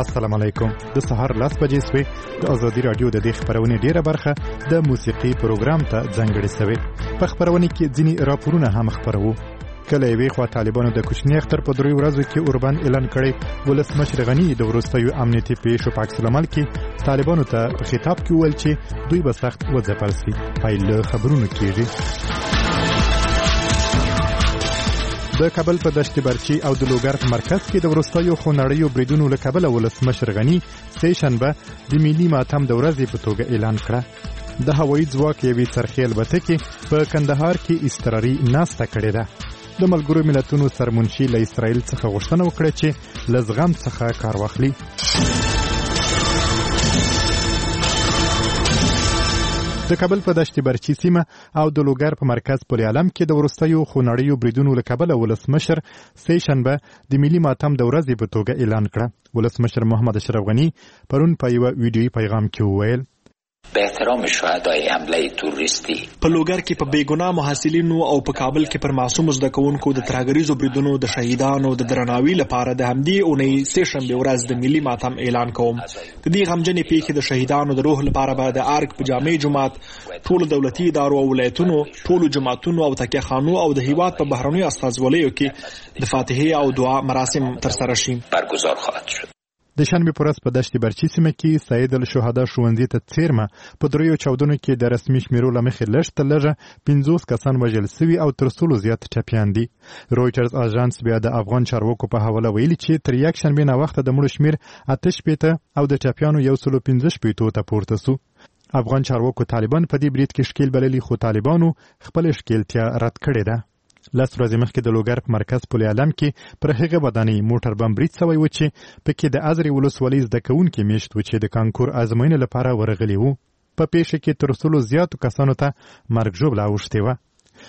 السلام علیکم. د سهار 10 بجې سوي د ازادي رادیو د دې خبرونه ډیره برخه د موسیقي پروګرام ته ځانګړې شوی. په خبرونه کې ځینی راپورونه هم خبرو. کله یوې خوا طالبانو د کوچنی اختر په 3 ورځو کې اوربان اعلان کړی. ولسمشر غنی د وروستیو امنیتي پیښو په عکس العمل کې طالبانو ته په خطاب کې ویل چې دوی به سخت وځپل شي. پایله خبرونه کېږي. د کابل په دشت برچی او د لوګر په مرکز کې د وروستیو خونړیو بریدونو له کبله ولسمشر غنی سه شنبه د ملي ماتم د ورځې په توګه اعلان کړه. د هوایي ځواک یوې څرخي البته کې په کندهار کې اضطراري ناسته کړې ده. د ملګرو ملتونو سرمنشي له اسرائیل څخه غوښتنه وکړه چې له زغم څخه کار واخلي. د کابل په دشت برچی سیمه او د لوګر په مرکز پل عالم کې د ورستیو خونړیو بریدونو له کبله ولسمشر سه شنبه د ملي ماتم د ورځې په توګه اعلان کړه. ولسمشر محمد اشرف غنی پرون په یو ویډیويي پیغام کې وویل به احترام شهدای حمله توریستی په لوګر کې په بیګناه محصلینو او په کابل کې پر معصوم زده کوونکو د ترهګریزو بریدونو د شهیدانو د درناوي لپاره د همدې اونۍ سه شنبه ورځ د ملي ماتم اعلان کوم. د دې غمجنې پیښې د شهیدانو د روح لپاره به د ارګ په جامع جماعت ټول دولتي ادارو او ولایتونو ټول جماعتونو او تکیه خانو او د هیواد په بهرنیو استازولیو کې د فاتحه او دعا مراسم ترسره شي. برگزار خواهد شد. د شنبه پر ورځ په دشت برچی سیمه کې سید الشهدا ښوونځي ته څیرمه په 3 چاودنو کې د رسمي شمیرو لمخې لږ لږه 50 کسان وژل شوي او تر څو زیات ټپیان دي. رويټرز اژانس بیا د افغان چارواکو په حواله ویلي چې تر یک شنبه نه وخت د مړو شمیر 8 او د ټپیانو 115 ته پورته سو. افغان چارواکو طالبان په دې برید کې شکیل بللي خو طالبانو خپل شکیلتیا رد کړې ده. لس ورځې مخکې د لوګر په مرکز پل عالم کې پر هغه ودانۍ موټر بم برید شوی و چې پکې د ازرې ولسوالۍ زده کوونکي میشت و چې د کانکور ازموینې لپاره ورغلي وو. په پیښه کې تر 100 زیاتو کسانو ته مرګ ژوبله اوښتې وه.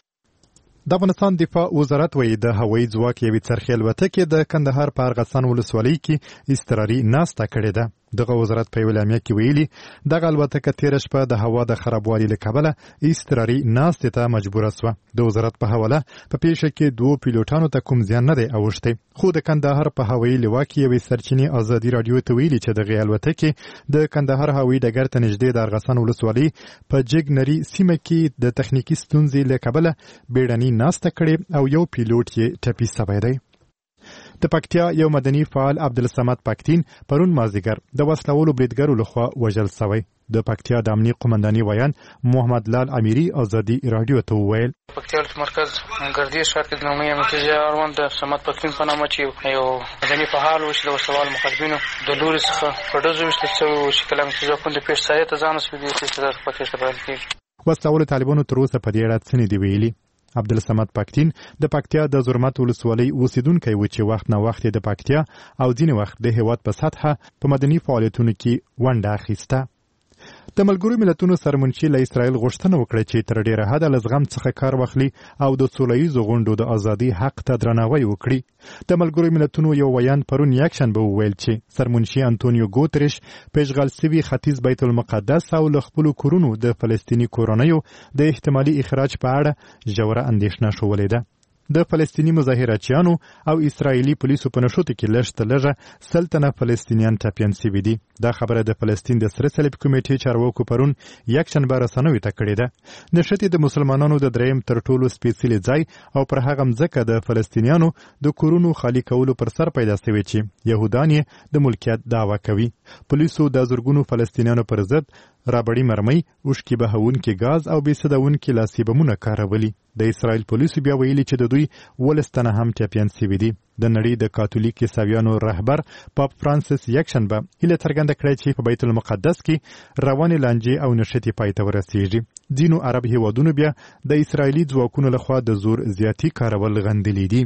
د افغانستان دفاع وزارت وایي د هوایي ځواک یوې څرخي الوتکې کې د کندهار په ارغسان ولسوالۍ کې اضطراري ناسته کړې ده. دغه وزارت په اعلامیه کې ویلي دغه الوتکه تېره شپه د هوا د خرابوالي له کبله اضطراري ناستې ته مجبوره شوه. د وزارت په حواله په پیښه کې 2 پیلوټانو ته کوم زیان نه دی اوښتی. خو د کندهار په هوایي لوا کې یوې سرچینې ازادي رادیو ته ویلي چې دغه الوتکې د کندهار هوایي ډګر ته نږدې د ارغسان ولسوالۍ په جګنري سیمه کې د تخنیکي ستونزې له کبله بیړنۍ ناسته کړې او یو پیلوټ یې ټپي شوی دی. د پکتیا یو مدني فعال عبدالصمد پکتین پرون مازدیګر د وسلوالو بریدګرو لخوا وژل شوی. د پکتیا د امنیت قومنداني ویان محمد لال امیری ازادي رادیو ته وویل پکتیا مرکز ګردی ښار کې د نومي امتیاز اړوند د صمد پکتین په نامه چې یو مدني فعال و چې د وسلوال مخالفینو د لوري څخه په ډزو وشتل شوی و چې کله امتیاز په پیښ سایه ته ځان وسپیږي چې د پکتیا څخه بل کېږي. وسلوالو طالبانو تر اوسه په دې اړه څه نه دی ویلي. عبدالصمد پکتین د پکتیا د زرمت ولسوالۍ اوسیدونکی و چې وخت نه وخت د پکتیا او ځینې وخت د هیواد په سطحه په مدني فعالیتونو کې ونډه اخیسته. د ملګرو ملتونو سرمنشي له اسرائیل غوښتنه وکړه چې تر ډیره حده له زغم څخه کار واخلي او د سولهییزو غونډو د ازادي حق ته درناوی وکړي. د ملګرو ملتونو یو ویان پرون یکشنبه وویل چې سرمنشي انټونیو ګوتریش په اشغال شوي ختیځ بیت المقدس او له خپلو کورونو د فلسطیني کورنیو د احتمالي اخراج په اړه ژوره اندېښنه ښودلې ده. د فلسطینی مظاهراتچیانو او اسرایلی پولیسو په نشوتو کې لږ لږه سلطنه فلسطینیان ټپیان شوي دي. دا خبره د فلسطین د سره صلیب کمیټې چارواکو پرون یکشنبه رسنیو ته کړې ده. نشټې د مسلمانانو د دریم تر ټولو سپېڅلي ځای او پر هغه مځکه د فلسطینیانو د کورونو خالی کولو پر سر پیدا شوی چې یهودان یې د ملکیت دعوا کوي. پولیسو د زرګونو فلسطینیانو پر ضد رابړی مرمۍ، اوښکې بهونکي ګاز او بېسدونکي لاسي بمونه کارولي. د اسرائیل پولیسو بیا ویلي چې د دوی 12 تنه هم ټپیان شوي دي. د نړۍ د کاتولیک عیسویانو رهبر پاپ فرانسیس یکشنبه هیله څرګنده کړې چې په بیت المقدس کې روانې لانجې او نښتې پای ته ورسیږي. ځینو عرب هیوادونو بیا د اسرائیلي ځواکونو لخوا د زور زیاتی کارول غندلي دي.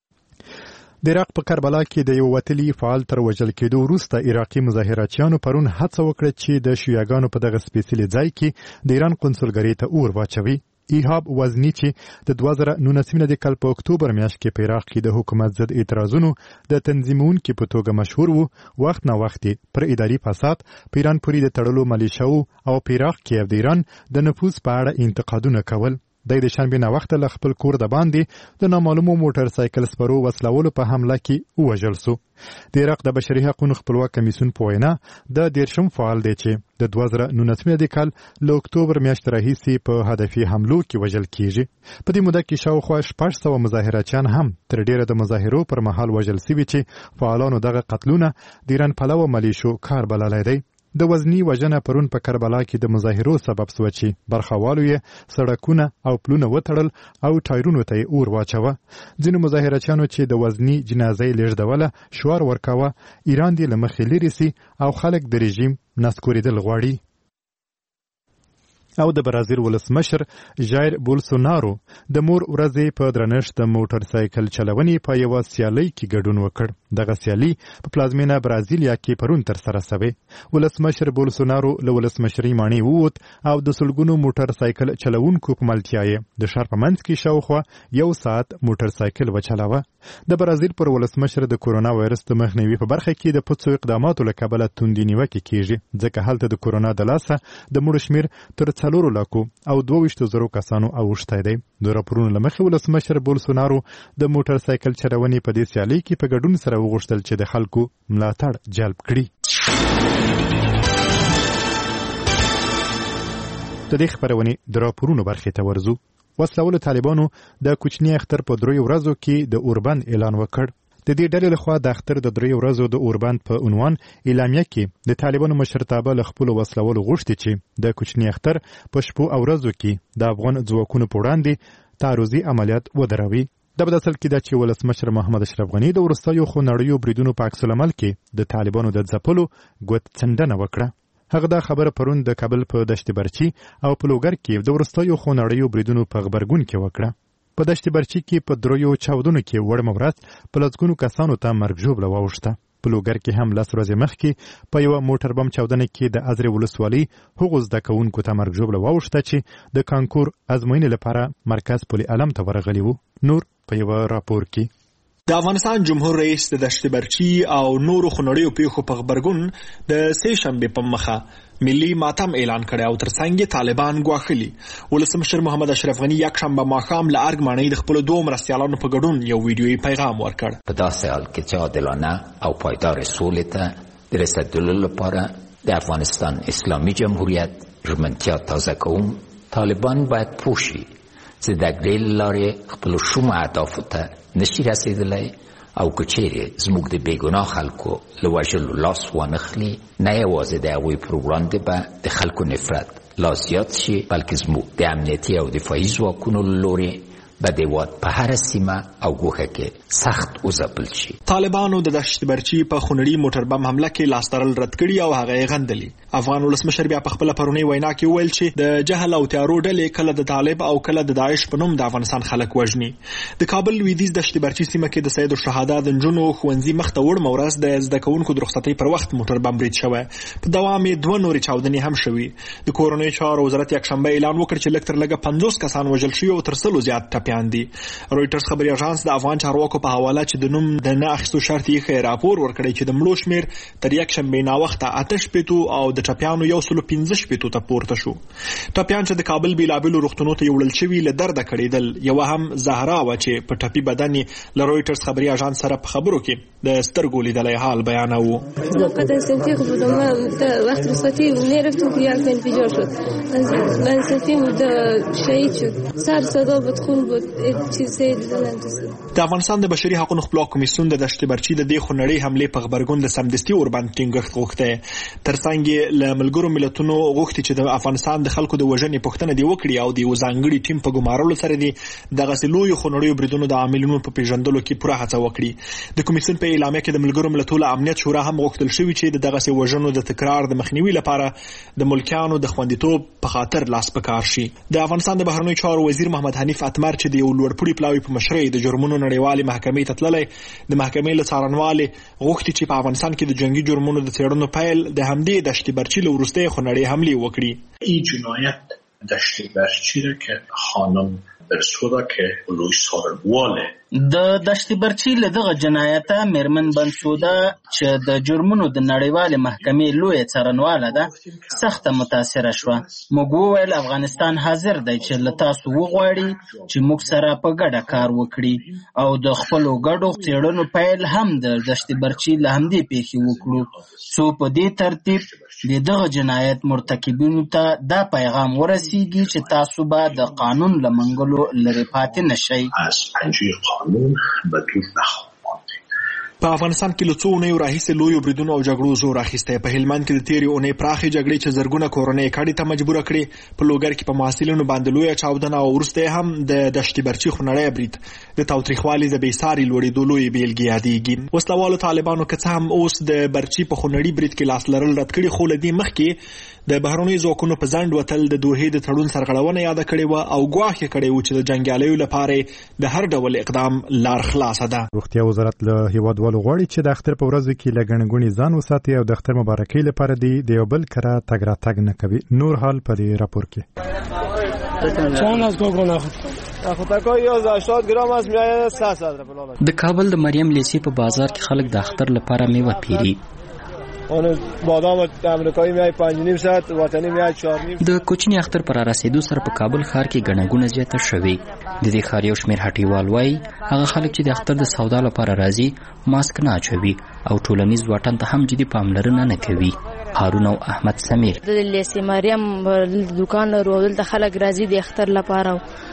د عراق په کربلا کې د یو وتلي فعال تر وژل کېدو وروسته عراقي مظاهراتچیانو پرون هڅه وکړه چې د شیعاګانو په دغه سپېڅلي ځای کې د ایران قونسلګرۍ ته اور واچوي. ایهاب وزنی چې د 2019 کال په اکتوبر میاشت کې په عراق کې د حکومت ضد اعتراضونو د تنظیمونکو په توګه مشهور وو، وخت نه وخت پر اداري فساد، په ایران پورې د تړلو ملیشیاو او په عراق کې د ایران د نفوذ په اړه انتقادونه کول. د شنبې نه وخت له خپل کور د باندې د نامعلومو موټر سایکل سپرو وسلولو په حمله کې ووژل سو. د عراق د بشري حقوقو خپلواک کمیسیون په وینا د 13 فعال دی چې د 2019 کال له اکتوبر میاشتې راهیسې په هدفي حملو کې وژل کیږي. په دې موده کې شاوخوا 600 مظاهرچیان هم تر ډیره د مظاهرو پر مهال وژل شوي چې فعالانو دغه قتلونه د ایران پلوه ملیشو کار بللی دی. د وزنی وژنه پرون په کربلا کې د مظاهرو سبب شوه چې برخوالو یې سړکونه او پلونه وتړل او ټایرونو ته یې اور واچوه. ځینو مظاهرچیانو چې د وزنی جنازه یې لیږدوله شعار ورکاوه ایران دې له مخې لرې سي او خلک د رژیم نسکورېدل غواړي. او د برازیل ولسمشر ژایر بولسونارو د مور ورځې په درنښت د موټر سایکل چلونې په یوه سیالۍ کې ګډون وکړ. دغه سیالي په پلازمینه برازیلیا کې پرون ترسره شوې. ولسمشر بولسونارو له ولسمشرۍ ماڼۍ ووت او د سلګونو موټر سایکل چلوونکو په ملتیا یې د ښار په منځ کې شاوخوا 1 ساعت موټر سایکل وچلاوه. د برازیل پر ولسمشر د کورونا وایرس د مخنیوي په برخه کې د پڅو اقداماتو له کبله توندې نیوکې کیږي ځکه هلته د کورونا د لاسه د مړو شمېر تر 4 لکو او 22,000 کسانو اوښتی دی. د راپورونو له مخې ولسمشر بولسونارو د موټر سایکل چلونې په دې سیالۍ کې په ګډون سره وغوښتل چې د خلکو ملاتړ جلب کړي. د دې خپرونې د راپورونو برخې ته ورځو. وسلهوالو طالبانو د کوچني اختر په 3 ورځو کې د اوربند اعلان وکړ. د دې ډلې لخوا د اختر د 3 ورځو د اوربند په عنوان اعلامیه کې د طالبانو مشرتابه له خپلو وسلهوالو غوښتي چې د کوچني اختر په شپو او ورځو کې د افغان ځواکونو په وړاندې تعرضي عملیات ودروي. د بداصل کې دا چې ولسمشر محمد اشرف غني د وروستیو خونړیو بریدونو په عکس العمل کې د طالبانو د ځپلو ګوت څنډنه وکړه. هغه دا خبره پرون د کابل په دشت برچی او په لوګر کې د وروستیو خونړیو بریدونو په غبرګون کې وکړه. په دشت برچی کې په 3 چاودنو کې وړمه ورځ په لسګونو کسانو ته مرګ ژوبله واوښته. په لوګر کې هم 10 ورځې مخکې په یوه موټر بم چاودنه کې د ازرې ولسوالۍ هغو زده کوونکو ته مرګ ژوبله واوښته چې د کانکور ازموینې لپاره مرکز پل علم ته ورغلي وو. نور په یوه راپور کې د افغانستان جمهور رئیس د دشت برچی او نورو خونړیو پیښو په غبرګون د سې شنبې په مخه ملي ماتم اعلان کړی او ترڅنګ طالبان ګواښلي. ولسمشر محمد اشرف غني یکشنبه ماښام له ارګ ماڼۍ د خپلو 2 مرستیالانو په ګډون یو ویډیویي پیغام ورکړ. په داسې حال کې چې عادلانه او پایدار سولې ته د رسیدلو لپاره د افغانستان اسلامي جمهوریت ژمنتیا تازه کوم، طالبان باید پوه شي چې د ګریل لارې خپلو شومو اهدافو ته نشي رسیدلی او که چیرې زموږ د بېګناه خلکو له وژلو لاس وانخلي، نه یوازې د هغوی پر وړاندې به د خلکو نفرت لا زیات شي بلکې زموږ د امنیتي او دفاعي ځواکونو له لورې به د هېواد په هره سیمه او ګوښه کې سخت وځپل شي. طالبانو د دشت برچی په خونړي موټر بم حمله کې لاس تړل رد کړي او هغه یې غندلي. افغان ولسمشر بیا په خپله پرونۍ وینا کې وویل چې د جهل او تیارو ډلې کله د طالب او کله د داعش په نوم د افغانستان خلک وژني. د کابل لویدیځ دشت برچی سیمه کې د سید الشهدا د نجونو ښوونځي مخ ته وړمه ورځ د زده کوونکو د رخصتۍ پر وخت موټر بم برید شوی. په دوام یې 2 نورې چاودنې هم شوي. د کورنیو چارو وزارت یکشنبه اعلان وکړ چې لږ تر لږه 50 کسان وژل شوي او تر 100 زیات ټپیان دي. رویټرز خبري اژانس د افغان چارواکو په حواله چې د نوم د نه اخیستو شرط یې راپور ورکړی چې د مړو شمیر تر یکشنبې ناوخته 8 او د ټپیانو 115 ته پورته شو. ټپیان چې د کابل بیلابیلو روغتونو ته وړل شوي له درده کړېدل. یوه هم زهرا وه چې په ټپي بدن یې له رویټرز خبري اژانس سره په خبرو کې د سترګو لیدلی حال بیانوه. وقتی رخصتی نرفتیم که یک انفجار شد. من رفتیم شهید شد. سر صدا بود، خون بود. د افغانستان د بشري حقوقو خپلواک کمیسیون د دشت برچی د دې خونړۍ حملې په غبرګون د سمدستي اوربند ټینګښت غوښتی. ترڅنګ یې له ملګرو ملتونو غوښتي چې د افغانستان د خلکو د وژنې پوښتنه دې وکړي او د یو ځانګړي ټیم په ګمارلو سره دې دغسې لویو خونړیو بریدونو د عاملینو په پیژندلو کې پوره هڅه وکړي. د کمیسیون په اعلامیه کې د ملګرو ملتونو امنیت شورا هم غوښتل شوي چې د دغسې وژنو د تکرار د مخنیوي لپاره د ملکیانو د خوندیتوب په خاطر لاس په کار شي. د افغانستان د بهرنیو چارو وزیر محمد حنیف اتمر چې د یو لوړپوړي پلاوي په مشرۍ د جرمونو نړیوالې محکمې ته تللی، د محکمې له څارنوالې غوښتي چې په افغانستان کې د جنگي جرمونو د څېړنو پیل د همدې دشت برچی له وروستۍ خونړۍ حملې وکړي. این جنایت دشت برچی را که خانم persona که لوی سارنواله د دشت برچی له دغه جنایته میرمن بنسوده چې د جرمونو د نړیوالې محکمې لویه څارنواله ده سخته متاثره شوه. موږ وویل افغانستان حاضر دی چې له تاسو وغواړي چې موږ سره په ګډه کار وکړي او د خپلو ګډو څېړنو پیل هم د دشت برچی له همدې پیښې وکړو څو په دې ترتیب د دغه جنایت مرتکبینو ته دا پیغام ورسیږي چې تاسو به د قانون له منګلو لرې پاتې نشئ. په افغانستان کې له څو اونیو راهیسې لویو بریدونو او جګړو زور اخیستی. په هلمند کې د تېرې اونۍ پراخې جګړې چې زرګونه کورنۍ کډې ته مجبوره کړې. په لوګر کې په محصلینو باندې لویه چاودنه او وروسته یې هم د دشت برچي خونړی برید د تاوتریخوالي د بېساري لوړېدو لویې بېلګې یادېږي. وسلوالو طالبانو که څه هم اوس د برچي په خونړي برید کې لاس لرل رد کړي، خو له دې مخکې د بهرنیو ځواکونو په ځنډ وتل د دوحې د تړون سرغړونه یاده کړې وه او ګواښ یې کړی و چې د جنګیالیو لپاره د هر ډول اقدام لار خلاصه ده. روغتیا وزارت له هیوادوالو غواړي چې د اختر په ورځو کې له ګڼې ګوڼې ځان وساتي او د اختر مبارکۍ لپاره د یو بل کره تګ راتګ نه کوي. نور حال په دې راپور کې. د کابل د مریم لیسي په بازار کې خلک د اختر لپاره میوه پیري. بادام امریکایی میای 5.5 ساعت وطنی میای 4.5. د کوچنی اختر پر رسیدو سره په کابل ښار کې ګڼګونه زیاته شوې. د دې ښار یو شمېر هټیوال وایي هغه خلک چې د اختر د سودا لپاره راځي ماسک نه اچوي او ټولنیز واټن ته هم جدي پاملرنه نه کوي. هارون او احمد سمیر د لیسي مریم دکان لرو دلته خلک راځي د اختر لپاره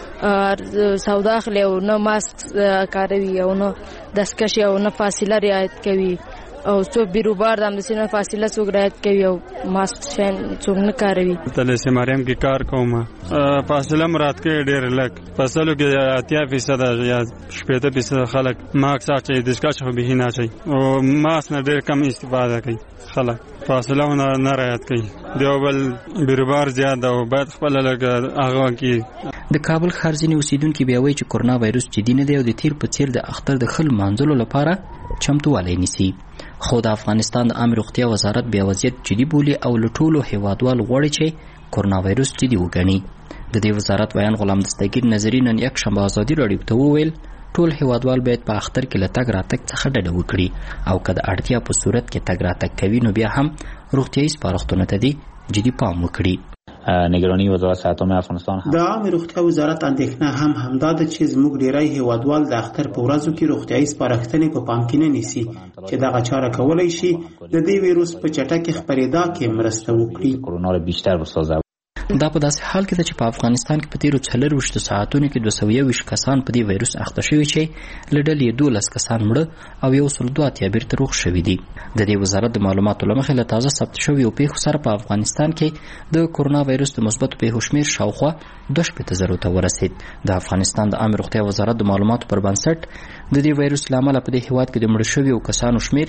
سودا اخلي او نه ماسک کاروي او نه دستکشې او نه فاصله رعایت کوي او څوک بیروبار د همداسې فاصله څوک رعایت کوي او ماسک څوک نه کاروي. د لیسي مریم کې کار کوم فاصله مراد کې ډېر لږ فاصله کې 80% یا 70% خلک ماسک اچوي دستکشې خو به نه اچوي او ماسک نه ډېر کم استفاده کوي. خلک فاصله نه رعایت کوي. دیو بل بیروبار زیات او باید خپل لږ هغه کې. د کابل ښار ځینې اوسیدونکي بیا وایي چې کرونا وایرس جدي نه دی او د تیر په څیر د اختر د ښه لمانځلو لپاره چمتووالی نیسي. خو د افغانستان د عامه روغتیا وزارت بیا وضعیت جدي بولي او له ټولو هیوادوالو غواړي چې کرونا وایرس جدي وګڼي. د دې وزارت ویان غلام دستګیر نظري نن یکشنبه ازادي راډیو ته وویل ټول هیوادوال باید په اختر کې له تګ راتګ څخه ډډه وکړي او که د اړتیا په صورت کې تګ راتګ کوي نو بیا هم روغتیایي سپارښتنو ته دې جدي پام وکړي. نگرانی وزارت صحت عامه افغانستان د عامه روغتیا وزارت اندېښنه همدا ده چې زموږ ډیری هیوادوال د اختر په ورځو کې روغتیایي سپارښتنې په پام کې نه نیسي چې دغه چاره کولی شي د دې ویروس په چټکۍ خپرېدا کې مرسته وکړي. کرونا را بیشتر بسازه. دا په داسې حال کې ده چې په افغانستان کې په تیرو 24 ساعتونو کې 221 کسان په دې وایرس اخته شوي چې له ډلې 12 کسان مړه او 102 بیرته روغ شوي دي. د دې وزارت د معلوماتو له مخې له تازه ثبت شویو پیښو سره په افغانستان کې د کرونا وایرس د مثبتو پیښو شمېر شاوخوا 2.0 ته ورسید. د افغانستان د عامه روغتیا وزارت د معلوماتو پر بنسټ د دې وایرس له امله په دې هیواد کې د مړه شویو کسانو شمېر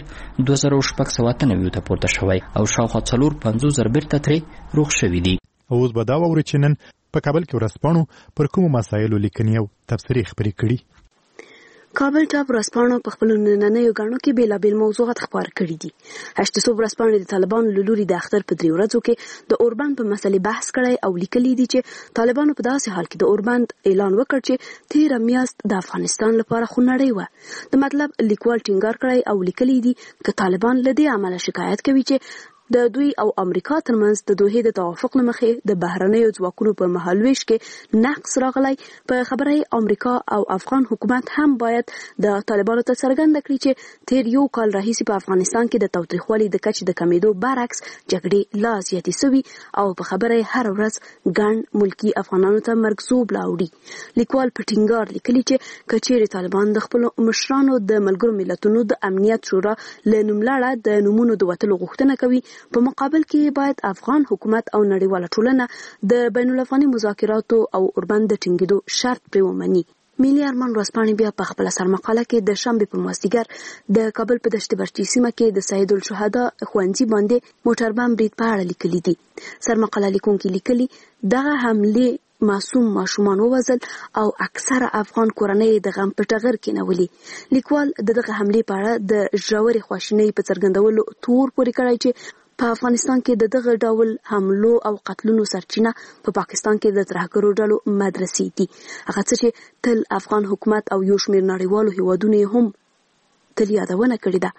2693 ته پورته شوی او شاوخوا 450,000 بیرته ترې روغ شوي دي. اوس به دا واورئ چې نن په کابل کې ورځپاڼو پر کومو مسایلو لیکنې او تبصرې خپرې کړي. کابل ټاپ ورځپاڼو په خپلو نننیو ګڼو کې بېلابېل موضوعات خپاره کړي دي. هشتسوب ورځپاڼې د طالبانو له لوري د اختر په 3 ورځو کې د اوربند په مسلې بحث کړی او لیکلي دي چې طالبانو په داسې حال کې د اوربند اعلان وکړ چې تېره میاشت د افغانستان لپاره خونړۍ وه. د مطلب لیکوال ټینګار کړی او لیکلي دي که طالبان له دې عمله شکایت کوي چې د دوی او امریکا ترمنځ د دوحې د توافق له مخې د بهرنیو ځواکونو په مهالویش کې نقص راغلی، په خبره امریکا او افغان حکومت هم باید د طالبانو ته څرګنده کړي چې تیر یو کال راهیسې په افغانستان کې د تاوتریخوالي د کچې د کمیدو برعکس جګړې لا زیاتې سوي او په خبره هر ورځ ګڼ ملکي افغانانو ته مرګزوب لاوړي. لیکوال په ټینګار لیکلي چې که چیرې طالبان د خپلو مشرانو د ملګرو ملتونو د امنیت شورا له نوملړه د نومونو د وتلو غوښتنه کوي، په مقابل کې باید افغان حکومت او نړیواله ټولنه د بین الافغاني مذاکراتو او اوربند د ټینګېدو شرط پرې ومني. ملي ارمان ورځپاڼې بیا په خپله سرمقاله کې د شنبې په مازدیګر د کابل په دشت برچي سیمه کې د سید الشهدا ښوونځي باندې موټر بم برید په اړه لیکلي دي. سرمقاله لیکونکي لیکلي دغه حملې معصوم ماشومان ووژل او اکثره افغان کورنۍ د غم په ټغر کې نولي. لیکوال دغه حملې په اړه د ژورې خواشینۍ په څرګندولو تور پورې کړی چې په افغانستان کې د دغه ډول حملو او قتلونو سرچینه په پاکستان کې د ترهګرو ډلو مدرسې دي. هغه څه چې تل افغان حکومت او یو شمېر نړیوالو هیوادونو هم تل یادونه کړې ده.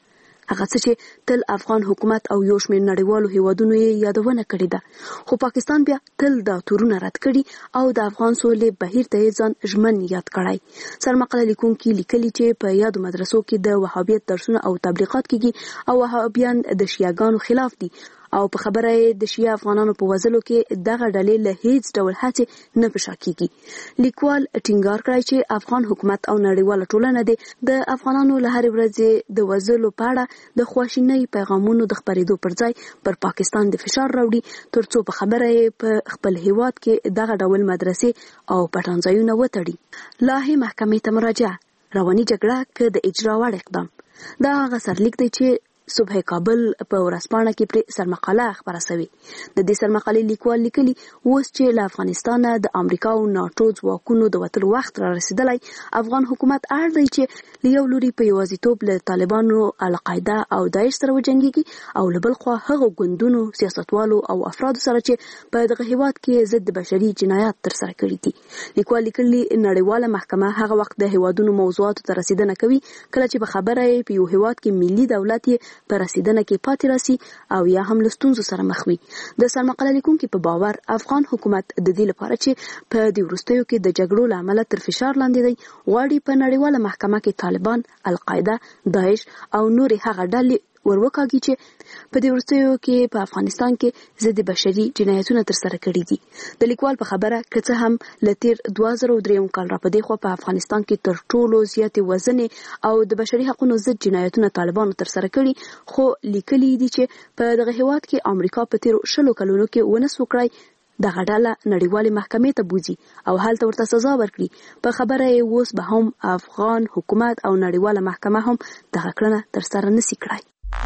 خو پاکستان بیا تل دا تورونه رد کړي او د افغان سولې بهیر ته ځان ژمن یاد کړی. سرمقاله لیکونکي لیکلي چې په یادو مدرسو کې د وهابیت درسونه او تبلیغات کیږي او وهابیان د شیعاګانو خلاف دي او په خبره د شیعه افغانانو په وژلو کې دغه ډلې له هیڅ ډول هڅې نه په شا کیږي. لیکوال ټینګار کړی چې افغان حکومت او نړیواله ټولنه د افغانانو له هرې ورځې د وژلو په اړه د خواشینۍ پیغامونو د خپرېدو پر ځای پر پاکستان د فشار راوړي ترڅو په خبره په خپل هیواد کې دغه ډول مدرسې او پټنځایونه وتړي. لاهي محکمې ته مراجعه، رواني جګړه که د اجرا وړ اقدام. دا هغه سرلیک دی چې صبح کابل په ورځپاڼه کې پر سرمقاله خبره شوې. د دې سرمقالې لیکوال لیکلي اوس چې له افغانستان د امریکا او ناتو ځواکونو د وتلو وخت را رسیدلی، افغان حکومت اړ دی چې له یو لوري په یوازیتوب له طالبانو، القاعده او داعش سره وجنګيږي او له بل خوا هغه ګوندونو، سیاستوالو او افرادو سره چې په دغه هیواد کې ضد بشري جنایات ترسره کړي دي. لیکوال لیکلي نړیواله محکمه هغه وخت د هیوادونو موضوعاتو ته رسیدنه کوي کله چې په خبره په یو هیواد کې ملي دولت په رسیدنه کې پاتې راسي او یا هم له ستونزو سره مخ وي. د سرمقاله لیکونکي په باور افغان حکومت د دې لپاره چې په دې وروستیو کې د جګړو له امله تر فشار لاندې دی، غواړي په نړیواله محکمه کې طالبان، القاعده، داعش او نور هغه ډلې وروکاږي چې په دې وروستیو کې په افغانستان کې ضد بشري جنایتونه ترسره کړي دي. د لیکوال په خبره که څه هم له تیر 2003 کال را پدې خو په افغانستان کې تر ټولو زیاتې وزنې او د بشري حقوقو ضد جنایتونه طالبانو ترسره کړي، خو لیکلي دي چې په دغه هیواد کې امریکا په تیر 20 کلونو کې ونس وکړي دغه ډله نړیوالې محکمې ته بوځي او هلته ورته سزا ورکړي. په خبره یې اوس به هم افغان حکومت او نړیواله محکمه هم دغه کړنه ترسره نشي کړای.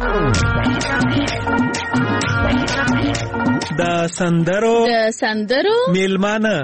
د سندرو میلمانه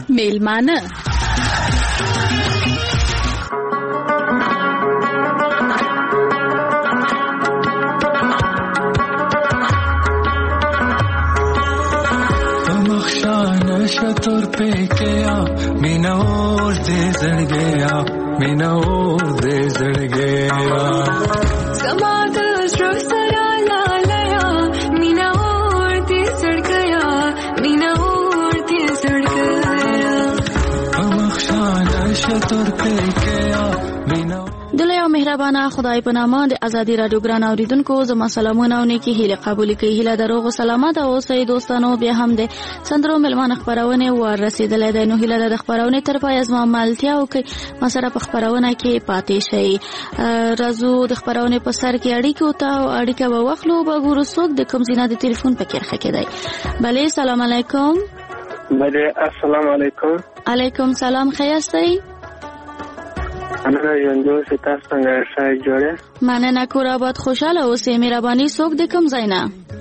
شطور पे गया मीना और दे जड़ गया मीना और दे जड़ गया समादर श्रोसया लाया मीना और दे जड़ गया मीना और दे जड़ गया मखशाना शطور पे गया मीना دلته او مهربانه خدای په نامه د ازادي رادیو ګران اوریدونکو زما سلامونه او نیکی هیله قبول کړئ. هیله دروغ سلامات او سید دوستانو بیا هم د سندرو ملمان خبرونه ورسېدلې ده. نو هیله د خبرونه تر پای از ما ملتیا او کې ما سره په خبرونه کې پاتې شي. رازو د خبرونه په سر کې اړیکه او اړیکه به وخلو به ګورو څوک د کوم زینه د ټلیفون په کې راخې دی. بله سلام علیکم. بله السلام علیکم. علیکم سلام. خیاستئ؟ مننه ژوندو سي تاسو څنګه ښه جوړه؟ مننه کور آباد خوشاله اوسئ. مهرباني څوک د کوم ځای نه؟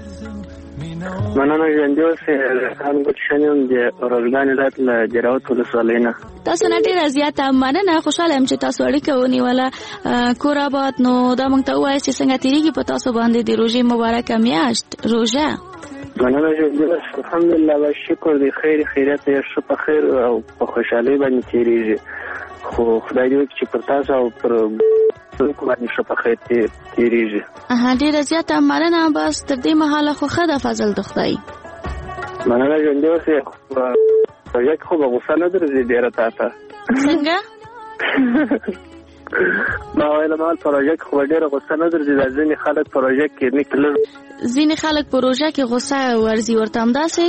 مننه ژوندو سي خان ګوتشنیم د روزګان ولایت له جراوت ولسوالۍ نه. تاسو نه ډیره زیاته مننه. خوشاله یم چې تاسو اړیکه ونیوله. کور آباد نو دا موږ ته ووایئ چې څنګه تېرېږي په تاسو باندې د روژې مبارکه میاشت روژه؟ مننه ژوندو الحمدلله و شکر دی خیر خیریت یې ښه په خیر او په خوشحالۍ باندې تېرېږي. خو خدای دې وکړي چې پر تاسو او پر خلکو باندې ښه په خیر تېرېږي. ډېره زیاته مننه. بس تر دې مهاله خو ښه ده فضل د خدای. مننه ژوندي اوسئ. روژه کې خو به غوسه نه درځي ډېره تا ته. څنګه؟ ما ویله مال په روژه کې خو به ډېره غوسه نه درځي. دا ځینې خلک په روژه کې ځینې خلک په روژه کې غوسه ورځي ورته همداسې؟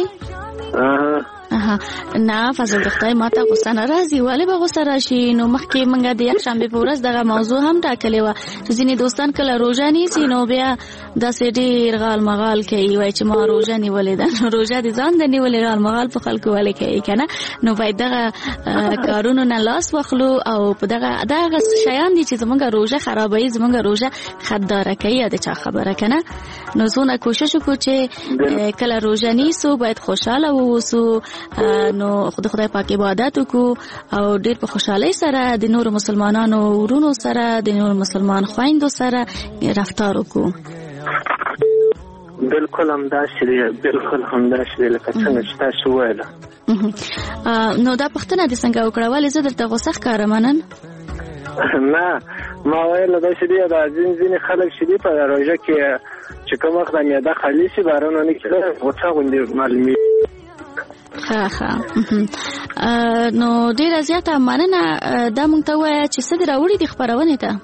نه فضل د خدای ما ته غوسه نه راځي. ولې به غوسه راشي؟ نو مخکې موږ د یکشنبې په ورځ دغه موضوع هم ټاکلې وه چې ځینې دوستان کله روژه نیسي نو بیا داسې ډېر غال مغال کوي، وایي چې ما روژه نیولې ده. نو روژه د ځان د نیولې غال مغال په خلکو ولې کوي که نه؟ نو باید دغه کارونو نه لاس واخلو او په دغه شیان دي چې زموږ روژه خرابوي، زموږ روژه خداره کوي یا د چا خبره که نه. نو څونه کوشش وکړو چې کله روژه نیسو باید خوشحاله واوسو، نو خدای پاک عبادت وکړو او ډېر په خوشحالۍ سره د نورو مسلمانانو ورونو سره د نورو مسلمان خویندو سره رفتار وکړو. بالکل همداسې دی لکه څنګه چې تاسو وویله. نو دا پوښتنه دې څنګه وکړه؟ ولې زه درته غوسه ښکارم نن؟ نه ما ویله داسې دی دا ځینې خلک چې دي په روژه کې چې کوم وخت د معده خالي شي باران ونه کړي غوسه غوندې معلومېږي. ښه نو ډېره زیاته مننه. دا موږ ته ووایه چې څه دې راوړي دي خپرونې ته؟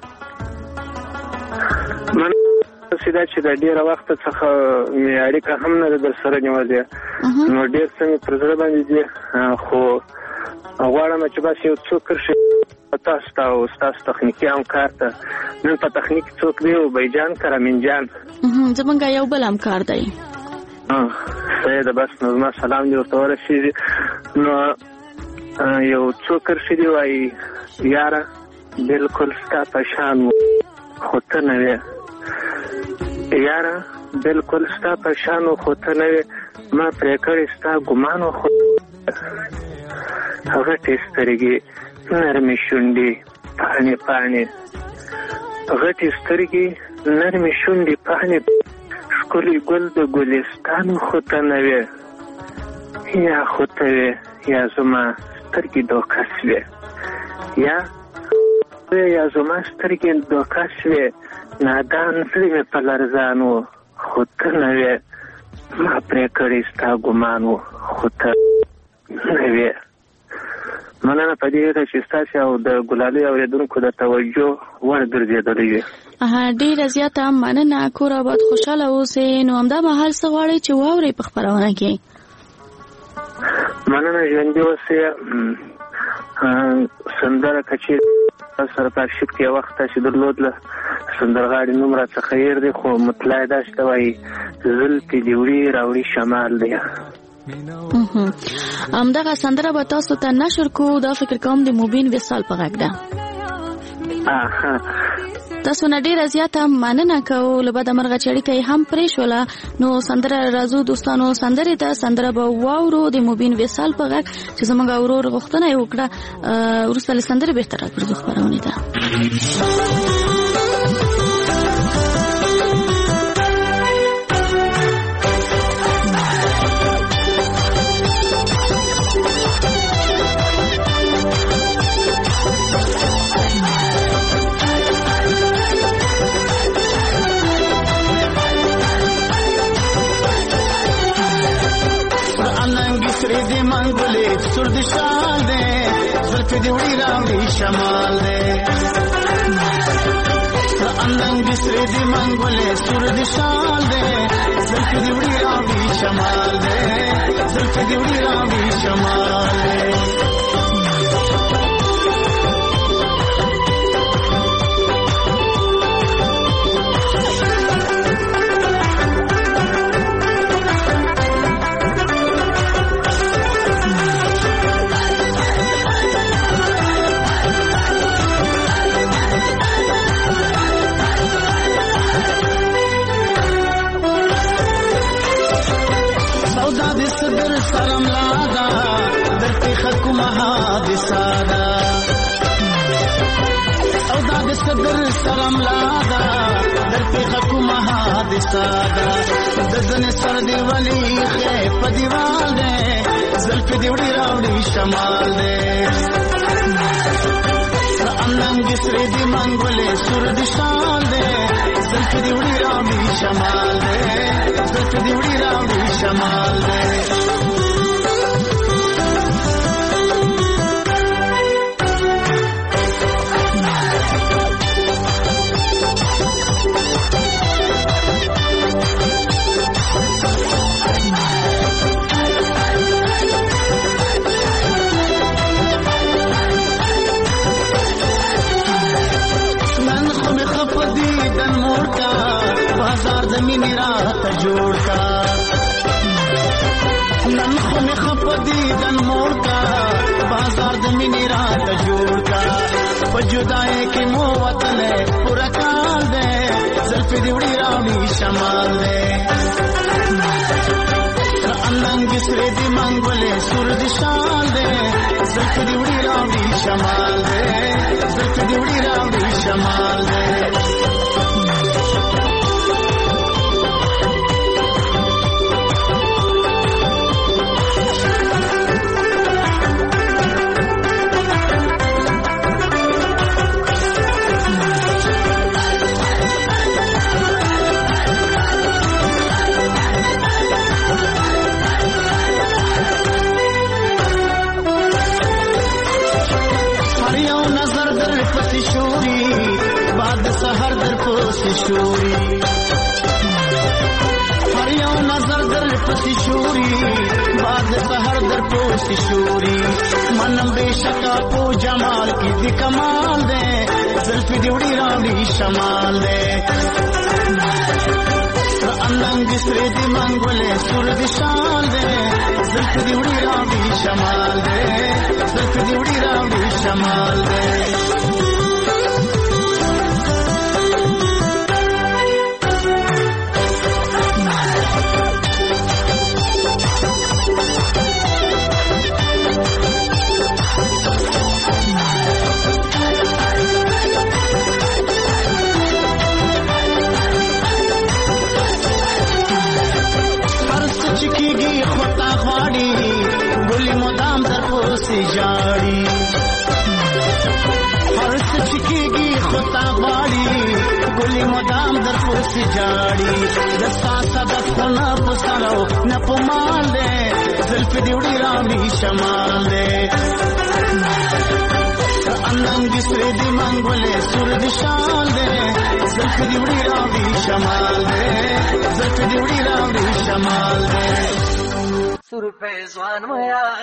دا چې د ډېره وخته څخه مې اړیکه هم نه ده در سره نیولې، نو ډېر څه مې پر زړه باندې دي، خو غواړم چې بس یو څوک راشي تاسو ته او ستاسو تخنیکي همکار ته. نن په تخنیک څوک دی؟ بیجان که رامین جان؟ زمونږ یو بل همکار دی. صحیح ده، بس نو زما سلام دې ورته ورسېږي. نو یو څوک راشي دی وایي یاره بلکل ستا په شان و خو ته نه وې، یاره بلکل ستا په شان و خو ته نه وې، ما پرې کړې ستا ګمان و خو غټې سترګې نرمې شونډې پاڼې غټې سترګې نرمې شونډې پاڼې ښکلی ګل د ګلستان خو ته نه وې، یا خو ته وې یا زما سترګې دوکه سوې، یا زما سترګې دوکه سوې، نادان زړه مې په لرزان و خو ته نه وې، ما پرې کړې ستا ګمان و خو ته نه وې. مننه په دې ده چې ستاسې او د ګلالۍ اورېدونکو د توجه وړ ګرځېدلی وي. ډېره زیاته مننه. کور آباد خوشحاله اوسئ. نو همدا مهال څه غواړئ چې واورئ په خپرونه کې؟ مننه، ژوندي اوسئ. سندره که چېرې سره په ارشیف کې یو وخت تاسې درلود له سندرغاړي نوم راڅخه هېر دی، خو مطلع یې داسې ته وایي زلفې دې وړي راوړي شمال دی. همدغه سندره به تاسو ته نشر کوو. دا فکر کوم د مبین وصال په غږ ده. تاسو نه ډېره زیاته مننه کوو. له بده مرغه چې اړیکه یې هم پرې شوله، نو سندره راځو دوستانو سندرې ته. سندره به واورو د مبین وصال په غږ چې زموږ ورور غوښتنه یې وکړه. وروسته له سندرې بېرته راګرځو خپرونې ته. سری دی منگولی سر دی شال دے زلفی دی وڑی راوڑی شمال دے اندنگی سری دی منگولی سر دی شال دے زلفی دی وڑی راوڑی شمال دے زلفی دی وڑی راوڑی شمال دے سرم لادا درتی خکو محادثادا او دا صدر سرم لادا درتی خکو محادثادا دزن سر دی ولی خیف دیوال دے زلف دیوڑی راوڑی شمال دے اننگی سری دی منگولی سر دی شال دے زلف دیوڑی راوڑی شمال دے زلف دیوڑی راوڑی شمال دے مینی رات جوڑ کا نن خو می خپ دیدن موڑ کا بازار د مینی رات جوڑ کا پجدای کی مو وطن پورا کال دے زلف دی وڑی راوی شمال دے اننگ سری دی منگولے سر دی شال دے زلف دی وڑی راوی شمال دے زلف دی وڑی راوی شمال دے سحر در پوسی شوری هر یو نظر در پوسی شوری باد سحر در پوسی شوری منم بیشکا پو جمال کی دی کمال دے زلفی دیوڑی راوڑی شمال دے اندنگ سری دی منگولے سور دی شال دے زلفی دیوڑی راوڑی شمال دے زلفی دیوڑی راوڑی شمال دے چکیږي خطا غواړي ګلي مدام در پوسي جاړي هر څه چکیږي خطا غواړي ګلي مدام در پوسي جاړي د ساسا د خنا پسارو نه پمال دې زلف دی وړي راوړي شمال دې اننګ سری دی منګولې سور دی شال دې زلف دی وړي راوړي شمال دې زلف دی وړي راوړي شمال دې سور په ځوان ما یاد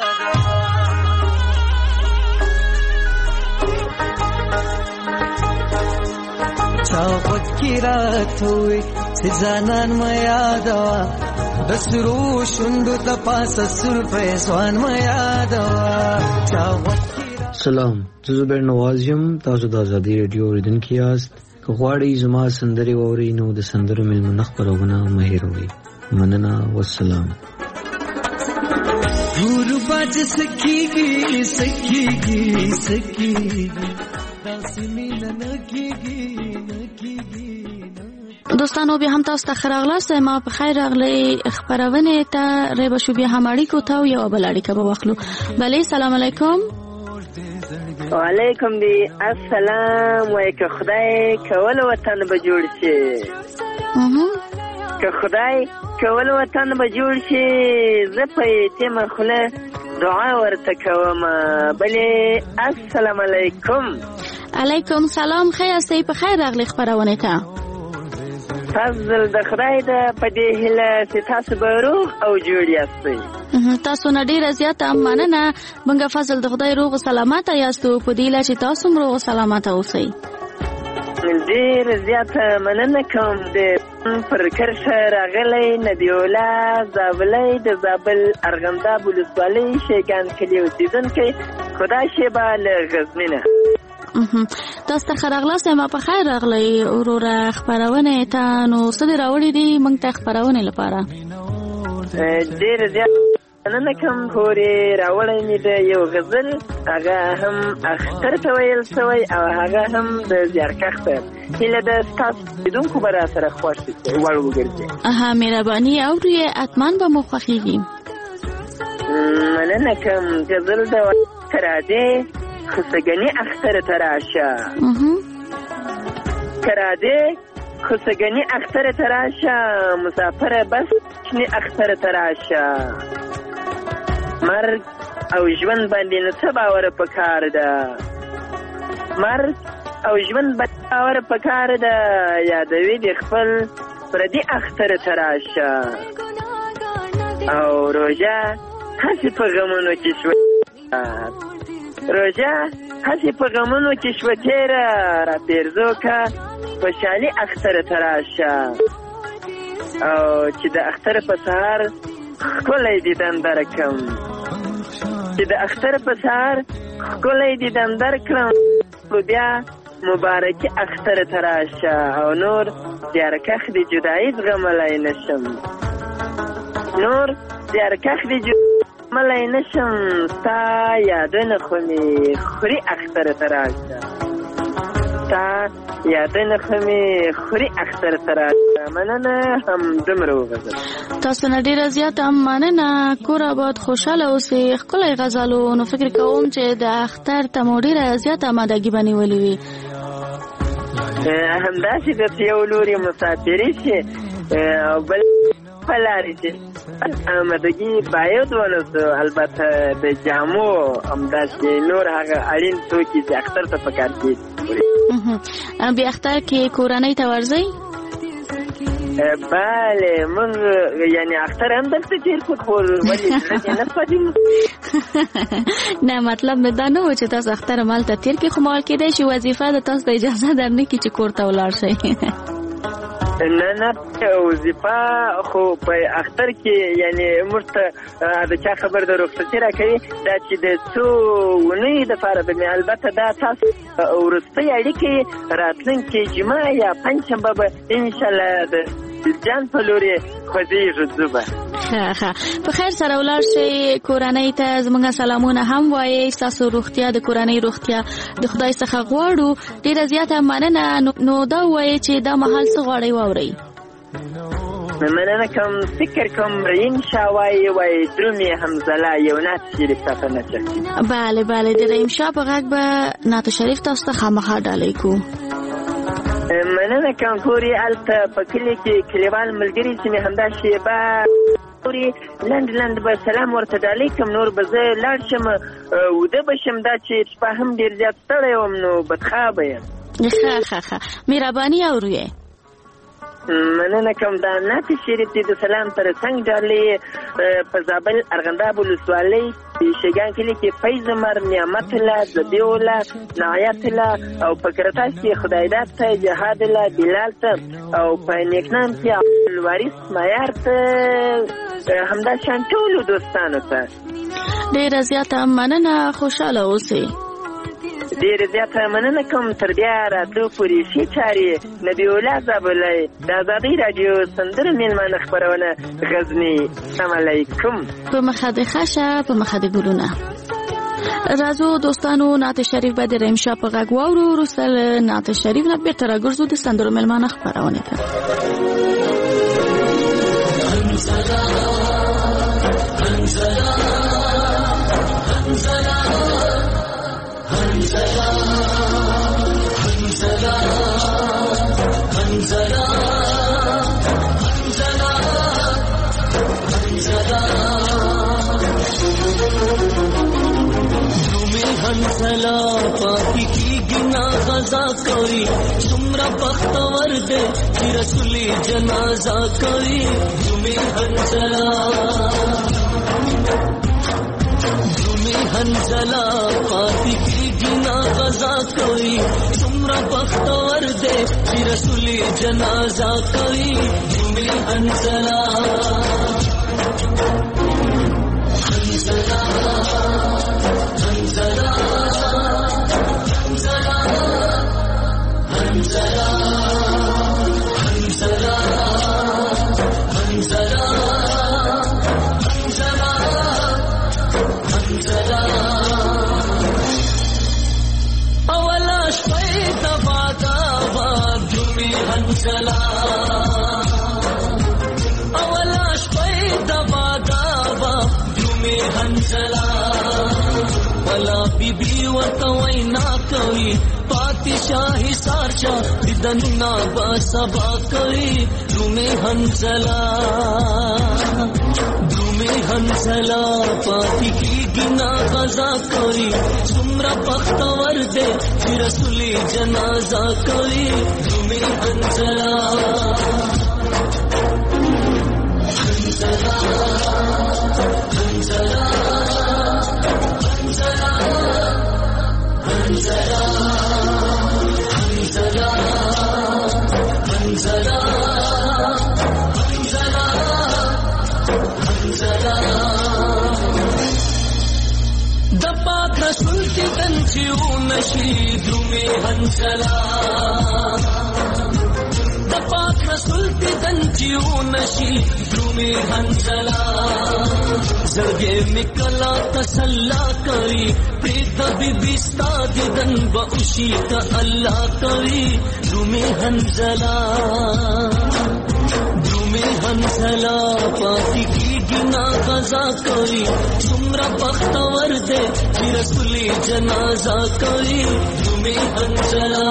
چاوت کی رات ہوئی سزانان ما یاد بسرو شندو تپاس سور په ځوان ما یاد چاوت سلام زه زبیر نواز یم تاسو د ازادي رادیو اوریدونکي یاست که غواړئ زما سندرې واورئ نو د سندرو میلمنه خپرونه مه هېروئ مننه والسلام غربت سکیږي سکیږي سکیږي داسې مینه نه کیږي نه کیږي دوستانو بیا هم تاسو ته ښه راغلاست ما په خیر راغلی خپرونې ته ریبه شو بیا هم اړیکو ته او یوه بل اړیکه به واخلو بلې سلام علیکم وعلیکم دی السلام وای که خدای کول وطن به جوړ شي که خدای کول وطن به جوړ شي زه په یتیمه خوله دعا ورته کوم بلې السلام علیکم علیکم سلام ښه یاستئ په خیر راغلی خپرونې ته فضل د خدای ده په دې هیله چې تاسو به روغ او جوړ یاستئ تاسو نه ډیره زیاته مننه موږ فضل د خدای روغ سلامت یاستو په دې لا چې تاسو هم روغ سلامت اوسئ ډیر زیاته مننه کوم د پر کرښه راغلی نبیولا زابلی د زابل ارغنداب ولسوالۍ شیګان کلي اوسېدونکی خدای شیبه له غزنینه تاسو ته ښه راغلاست ما په خیر راغلی وروره خپرونې ته نو څه دې راوړي دي موږ ته خپرونې لپاره ډېر زیات مننه کوم پورې راوړی مې د یو غزل هغه هم اختر ته ویل شوی او هغه هم د زیارکښ ته هیله ده ستاسو لیدونکو به راسره خوښ شي وړ وګرځي مهرباني اورو یې حتما به مو خوښېږي مننه کوم غزل د کرادې خسګنی اختر ته راشه کرادې خسګنی اختر ته راشه مسافر بس شنی اختر ته راشه مرګ او ژوند باندې نو څه باور پکار ده مرګ او ژوند باور پکار ده یادوي د خپل پردي اختر ته راشه او روژه هسې په غمونو کې شوه روژه هسې په غمونو کې شوه تېره را پیرزو که خوشحالي اختر ته راشه او چې د اختر په سهار ښکلی دیدن درکړم چې د اختر په سهار ښکلی دیدن درکړم بیا مبارکي اختر ته راشه او نور زیارکښ د جدایي زغملی نشم نور زیارکښ د ملی نشم ستا یادونه خو مې خوري اختر ته راشه ستا یادونه خو مې خوري اختر ته راشه مننه همدومره وغزل تاسو نه ډېره زیاته مننه کور آباد خوشحاله اوسئ ښکلی غزل و نو فکر کوم چې د اختر ته مو ډېره زیاته آمادګي به نیولې وي همداسې درته یو لوري مسافري شي او بل په لارې چې آمادګي باید ونیسو البته د جامو همداسې نور هغه اړین توکي چې اختر ته پکار دي بیا اختر کې کورنۍ ته ورځئ؟ بله موږ یعنی اختر هم دلته تیر کړو خو ولې نه پاتې نه مطلب مې دا نه و چې تاسو اختر همالته تیر کړئ خو مال کېدای شي وظیفه د تاسو ته اجازه درنه کړي چې کور ته ولاړ شئ. نه وظیفه خو په اختر کې یعنی موږ ته د چا خبر د رخصتي راکوي دا چې د څو اونیو دپاره به مې البته دا تاسو وروستۍ اړیکې راتلونکې جمعه یا پنجشنبه به انشاءالله د جان په لورې خوځېږو ځو به. ښه په خیر سره ولاړ شئ کورنۍ ته زموږ سلامونه هم وایئ. ستاسو روغتیا د کورنۍ روغتیا د خدای څخه غواړو. ډېره زیاته مننه. نو دا ووایئ چې دا مهال څه غواړئ واورئ؟ مننه کوم. فکر کوم رحیم شاه وایي درومې حمزله یو نعت شریف تاته نچه. بله بله د رحیم شاه په غږ به نعت شریف تاسو ته خامخا ډالۍ کوو. مننه کوم. پورې هلته په کلي کې کلیوال ملګري چې مې همدا شیبه پورې لنډ به سلام ورته ډالۍ کوم. نور به زه لاړ شم وده به شم دا چې شپه هم ډېر زیات ستړی وم نو بدخوابه یم. ښه مهرباني اورو یې. مننه کوم. دا نعت شریف د سلام تر څنګ ډالۍ په زابل ارغنداب ولسوالۍ شیګان کلي کې فیض عمر، نعمت الله، ذبیح الله، نایت الله او په کرتاس کې خدایداد ته، جهاد الله، بلال ته او په نیکنام کې عبدالوارث معیار ته همدا شان ټولو دوستانو ته ډېره زیاته مننه. خوشحاله اوسئ. ډېره زیاته مننه کوم. تر بیا راتلو پورې ښې چارې. نبی الله زابلی د ازادۍ راډیو سندرو میلمانه خپرونه غزني. السلام علیکم. په مخه د خشه په مخه د ګلونه. راځو دوستانو نعت شریف به د رحیم شاه په غږ واورو. وروسته له نعت شریف نه بېرته راګرځو د سندرو میلمانه خپرونې ته. हंसला पापी की गिना गजा कोई सुमरा बख्तवर दे कि रसूली जनाजा कोई जुमे हंसला पापी की गिना गजा कोई सुमरा बख्तवर दे कि रसूली जनाजा कोई जुमे हंसला बीबी वतवई ना कोई पातिशाही सारचा दिदन्ना बसबा कोई दुमे हंसला पाति की गिना गजा कोई सुमरा पख्तवर दे फिर रसूली जनाजा कोई दुमे हंसला दपाक रसूल की तंचियो नशी दुमे हंसला दपाक रसूल की तंचियो नशी दुमे हंसला जगे मिकला तसल्ला करी प्रीत बिबिस्ता दिदन बउशी का अल्लाह करी दुमे हंसला पाती की गिना गजा करी सुमरा बख्तवर दे कि रसूली जनाजा करी दुमे हंसला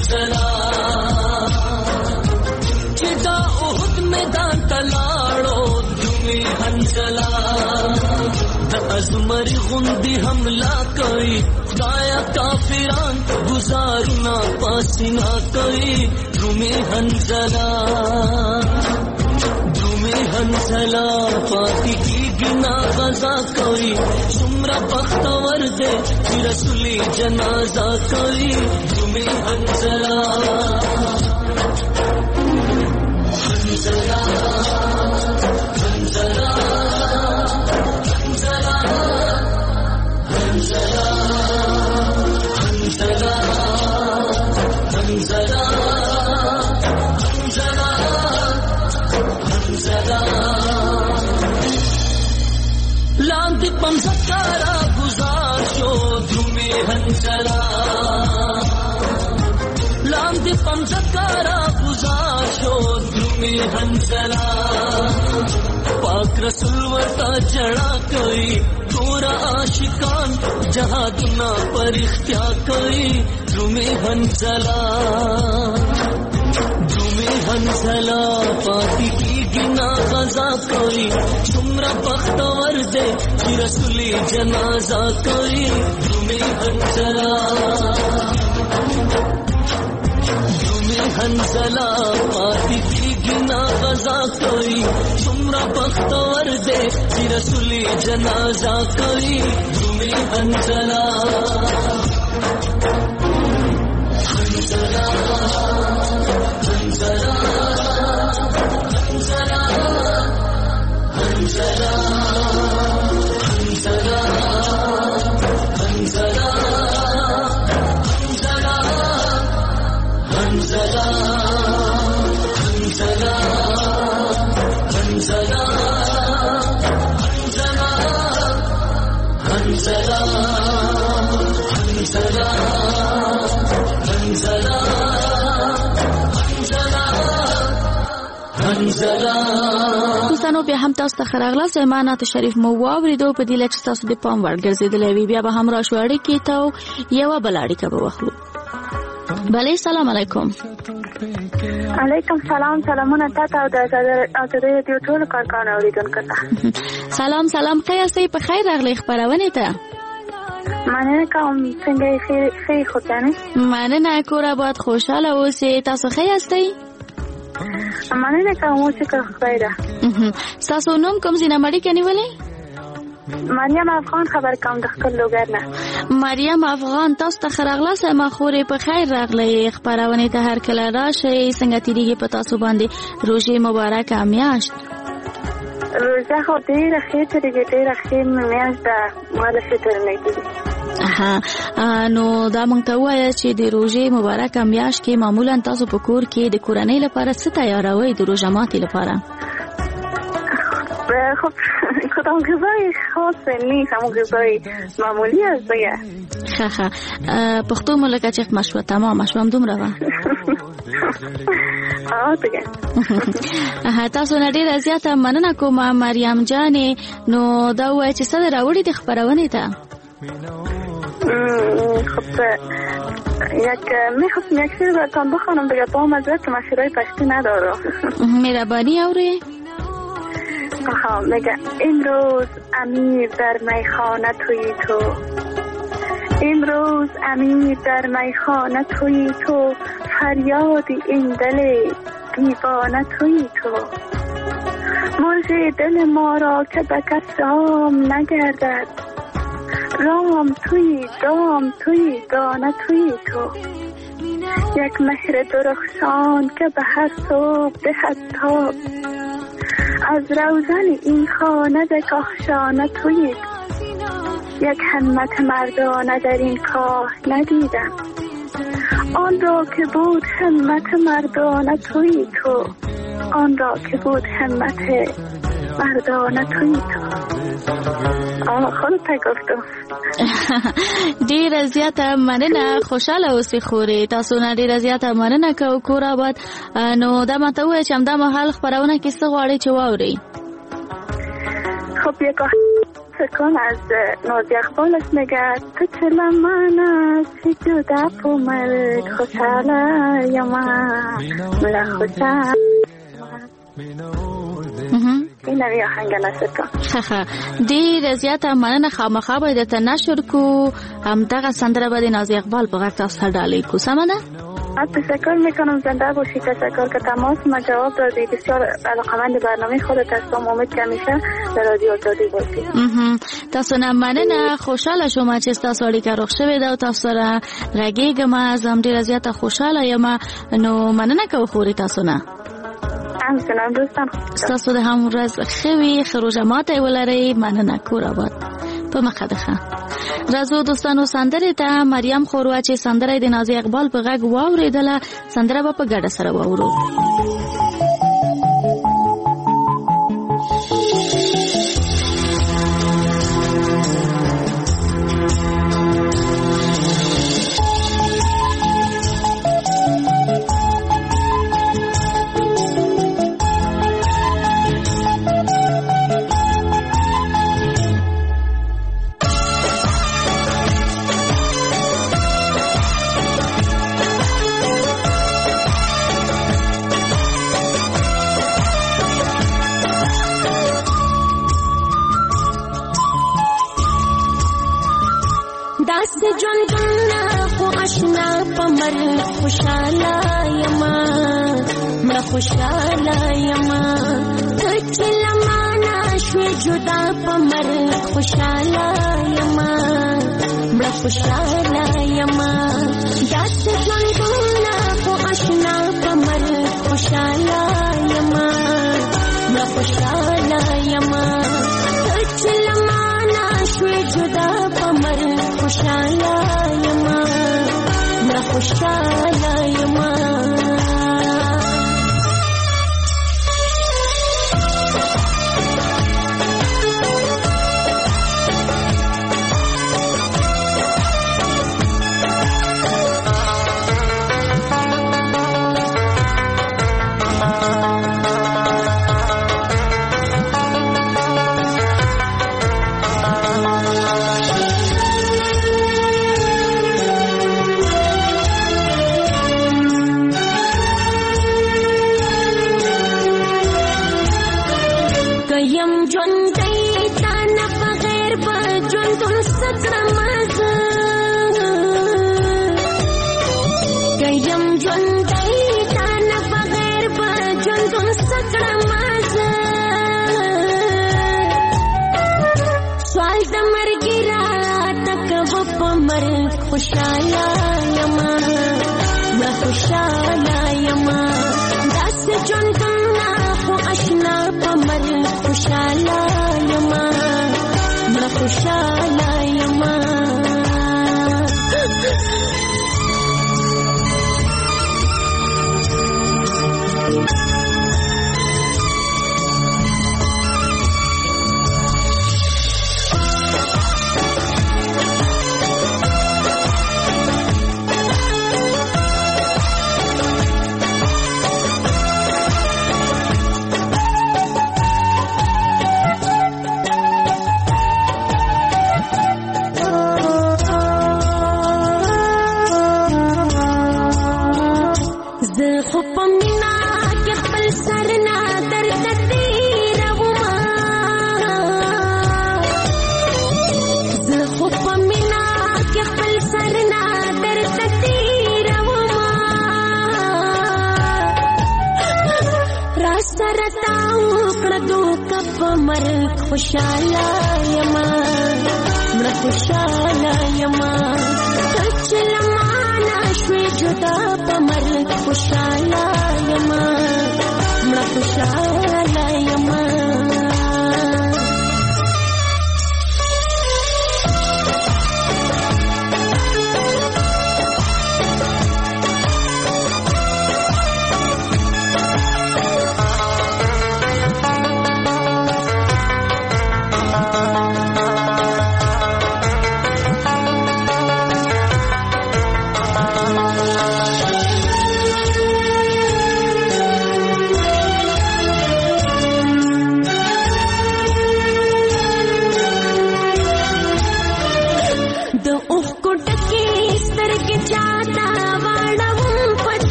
حنزلا چې دا احد میدان تلاړو درومي حنزلا د ازمري غوندي حمله کوي خدایا کافران گزارنا پاسینا کوي درومي حنزلا حنزلا پاتی کی گنا غزا کوي څومره بختور دی چې رسولي جنازه کوي تمه حنزلا حنزلا حنزلا حنزلا حنزلا حنزلا حنزلا لاندې پمزکارا گزار شو درومي حنزلا لاندې پمزکارا گزار شو درومي حنزلا پاک رسول ورتا جڑا کوي ټول عاشقان جهادنا پر اختیار کوي درومي حنزلا حنزلا پاتی کی گنا غزا کوي څومره بختور دی چې رسولي جنازه کوي تمه حنزلا حنزلا پاتی کی گنا غزا کوي څومره بختور دی چې رسولي جنازه کوي تمه حنزلا حنزلا حنزلا حنزلا حنزلا حنزلا حنزلا حنزلا حنزلا حنزلا حنزلا حنزلا حنزلا حنزلا دوستانو بیا هم تاسو ته خراغله زمانات شریف مو واوریدو په دې لکه تاسو د پام وړ ګرځیدلې وی بیا به هم را شوړی کیته یو بلاړی کبه واخلو. بله سلام علیکم. علیکم سلام. سلامونه تاسو او د رادیو ټول کارکانو اوریدونکو ته. سلام خیر سي په خیر راغلی خبرونه ته. مننه کوم څنګه خیر خوتانه. مننه کور آباد خوشاله اوسئ. تاسو ښه یاستئ؟ مننه کوم چې خیره. تاسو نوم کوم ځای نه مړی کنيولې؟ مریم افغان خبر کوم د خپل لوګر نه. مریم افغان تاسو ته خراغله سم خورې په خیر راغلی خبرونه ته هر کله راشي. څنګه تیریږي په تاسو باندې روزه مبارکه میاشت؟ روزه خو ډیره ښه تیریږي ډیره ښه میاشت ده ماله فطر نه کیږي. نو دا مونږ ته وایي چې د روزه مبارکه میاشت کې معمولا تاسو په کور کې د کورنۍ لپاره څه تیاروي د روزه ماتي لپاره؟ خب کدام غذای خاص نیست همون غذای معمولی است دیگه. پختو ملکه چه مشوه تمام مشوه هم دومره و دیگه. تاسو نه ډیره زیاته مننه کوم مریم جانې. نو دا وایي چې څه راوړي د خبرونه ته؟ خب میخواستم یک شیر براتان بخوانم دیگه با مزرد که من شیرهای پشتی ندارم. مهربانی اوره؟ میگه امروز امیر در میخانه تویی تو، امروز امیر در میخانه تویی تو، فریاد این دل دیوانه تویی تو، مرغ دل ما را که به کس رام نگردد، رام تویی دام تویی دانه تویی تو، یک مهر درخشان که به هر صبح دهد تاب، از روزن این خانه به کاشانه تویی، یک همت مردانه در این کار ندیدم، آن را که بود همت مردانه تویی تو، آن را که بود همت مردانه تویی تو. خودت گفتم. ډیره زیاته مننه. خوشاله اوسئ خورې. تاسو نه ډیره زیاته مننه کوو کور آباد. نو دا ماته ووایه چې همدا مهال خپرونه کې څه غواړئ چې واورئ؟ خب یک کن از نازی اقبال است میگه تو چلا من است جدا پو مرگ خوشحاله یا من خوشحاله این نوی آهنگ نصر کن. ډیر زیاته مننه. خامخا باید درته نشر کو همدغه سندره به د نازی اقبال په غږ تاسو ته ډالۍ کو. سمه ده؟ تشکر میکنم. زنده باشی. تشکر که تماس ما جواب دادی. بسیار علاقمند برنامه خودت هستم. امید که همیشه در رادیو آزادی باشی. تاسو نه مننه. خوشحاله شوم چې تاسو اړیکه روغ شوې ده او تاسو سره غږیږم. زه هم ډیره زیاته خوشحاله یم. نو مننه کوم خوري تاسو نه. همچنان دوستان. تاسو د هم ورځ ښه وي. ښه روژه ماته ولرئ. مننه. کور آباد. په مخه ده. راځو دوستانو سندرې ته. مریم خوروا چې سندره د نازی اقبال په غږ واورېدله، سندره به په ګډه سره واورو. خوشاله یما ته لمانا شوي جدا پمر خوشاله یما بڑا خوشاله یما داس ژوندونه خو آشنا پمر خوشاله یما بڑا خوشاله یما ته لمانا شوي جدا پمر خوشاله یما بڑا خوشاله یما خوشاله یما بڑا خوشاله یما داس ژوندونه خو آشنا پمر خوشاله یما بڑا خوشاله یما خوشاله یما بڑا خوشاله یما ته لمانا شوي جدا پمر خوشاله یما بڑا خوشاله یما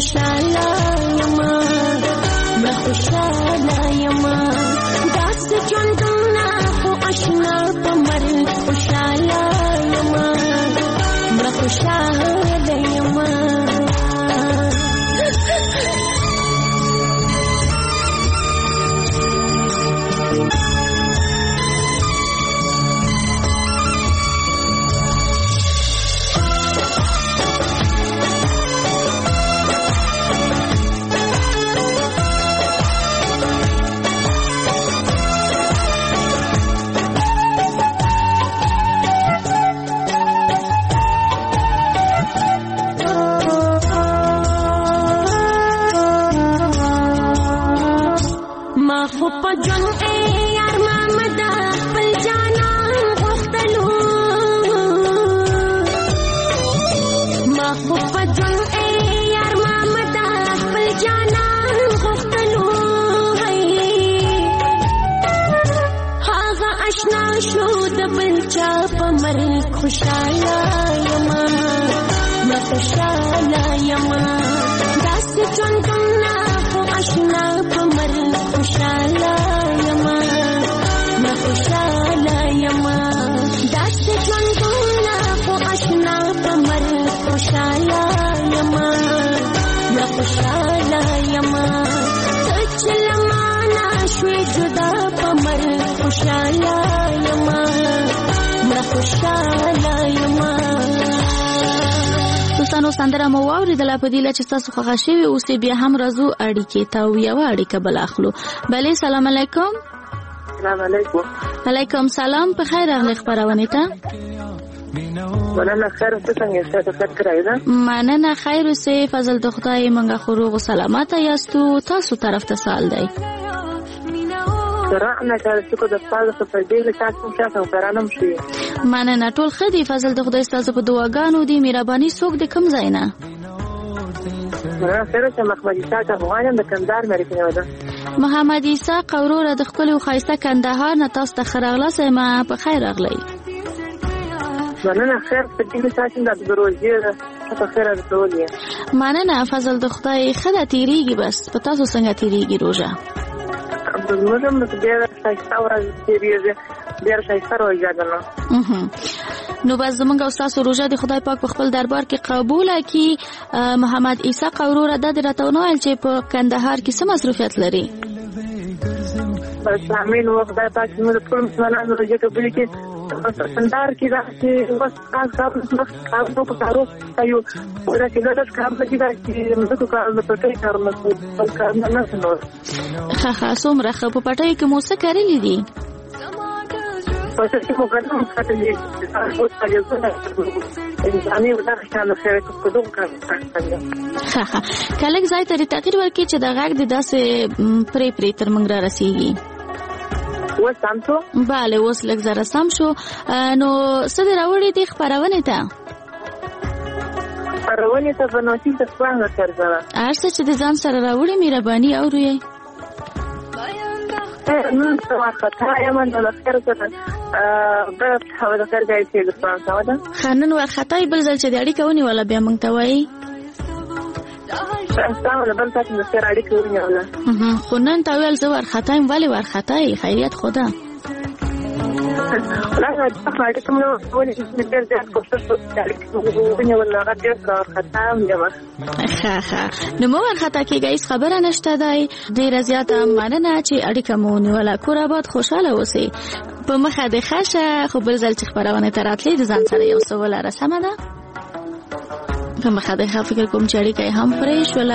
خوشاله یما مړه خوشاله یما داسې ژوندونه خو اشنا په مرګ خوشاله یما مړه خوشاله یما خوشاله یما مړه خوشاله یما داسې ژوندونه خو اشنا په مرګ خوشاله یما مړه خوشاله یما داسې ژوندونه خو اشنا په مرګ خوشاله یما مړه خوشاله یما ته چې له مانه شوې جدا په مرګ خوشاله یما دوستانو سندره مو واوریدله په دې له چې تاسو خوښه شوي اوس بیا هم راځو اړیکې ته او یوه اړیکه بل اخلو. بلې سلام علیکم. سلام علیکم. علیکم سلام. په خیر راغلی خپرونې ته. مننه خیر اوسې. څنګه یاست؟ کړی ده مننه خیر اوسې. فضل د خدای موږ خو روغ و سلامته یاستو. تاسو طرف ته سوال دی. مننه ټول ښه دي. فضل د خدای ستاسو په دعاګانو دي. مهرباني څوک د کوم ځای نه؟ محمد عیسی قوروره د ښکلي او ښایسته کندهار نه تاسو ته ښه راغلاست. ما په خیر راغلی. مننه خیر په دې ساتم د روزي په خیر راځولې. مننه فضل د خدای ښه ده. تیریږي بس. په تاسو څنګه تیریږي روژه؟ مزم د ډېر ښایسته ورځ تیریږي. ډېر ښایسته روژه ده نو. نو بس زمونږ او ستاسو روژه د خدای پاک په خپل دربار کې قبوله کړي. محمد عیسی قوروره دا دې راته ونه ویل چې په کندهار کې څه مصروفیت لري؟ بس امین و خدای پاک زموږ ټول مسلمانانو روژه قبوله کړي. کندهار کې داسې بس کارونه په کارو کوي. داسې ګډ کارونه چې مځکو کارونه په کوي کارونه خپل کارونه نه نور. ښه څومره ښه. په پټیو کې مو څه کرلي دي؟ پټیو کې مو ګډون کړی دي. ښه که لږ ځای ته تغیر ورکړي چې د غږ د داسې پرې تر موږ را رسیږي. اوس سم شو؟ بله اوس لږ زره سم شو. نو څه دې راوړي دي خپرونې ته؟ خپرونې ته به نوټیس د پلان ورکړه. هر څه چې د ځان سره راوړي مهرباني اورو یې. نن څه وارخطا یم نو د خیر سره د خیر ځای چې د پلان سوا ده. ښه نن وارخطا یې. بل ځل چې د اړیکه ونیوله بیا موږ ته وایي. خو نن تا ویل زه وارخطا یم. ولې وارخطا یې؟ خیریت خو ده. نو مو وارخطا کېږئ. هېڅ خبره نشته دی. ډېره زیاته مننه چې اړیکه مو ونیوله. کور آباد خوشحاله اوسئ. په مخه دې ښه شه. خو بل ځل چې خپرونې ته راتلې د ځان سره یو څه ولره. سمه ده؟ په مخه دې ښه فکر کوم چې اړیکه یې هم پرې شوله.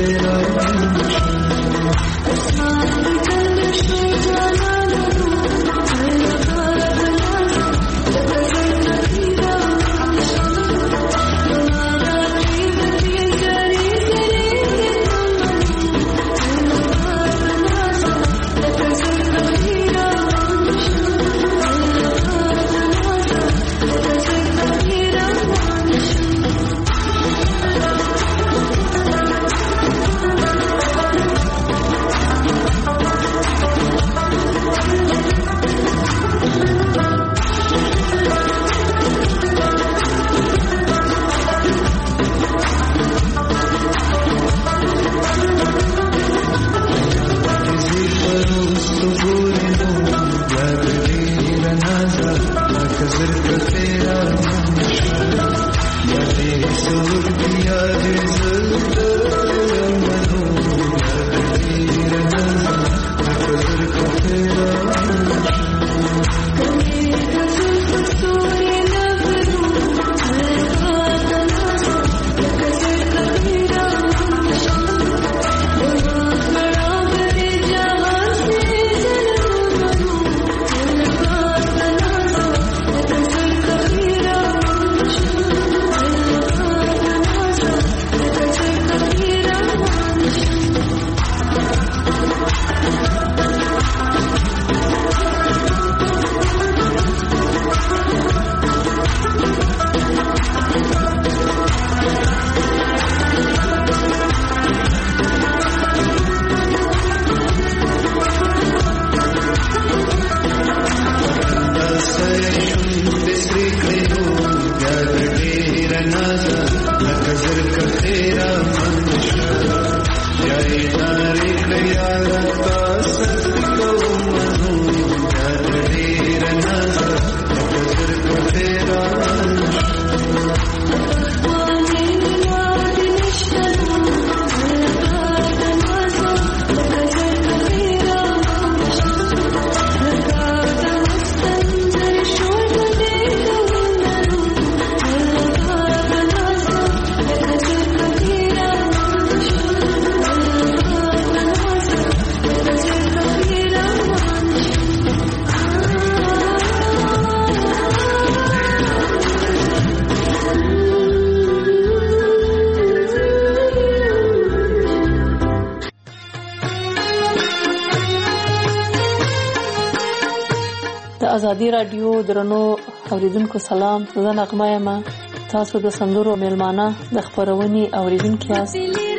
ازادي رادیو درنو اوریدونکو سلام، زه نغمه یم. تاسو د سندرو میلمانه د خبرونې اوریدونکو یاست.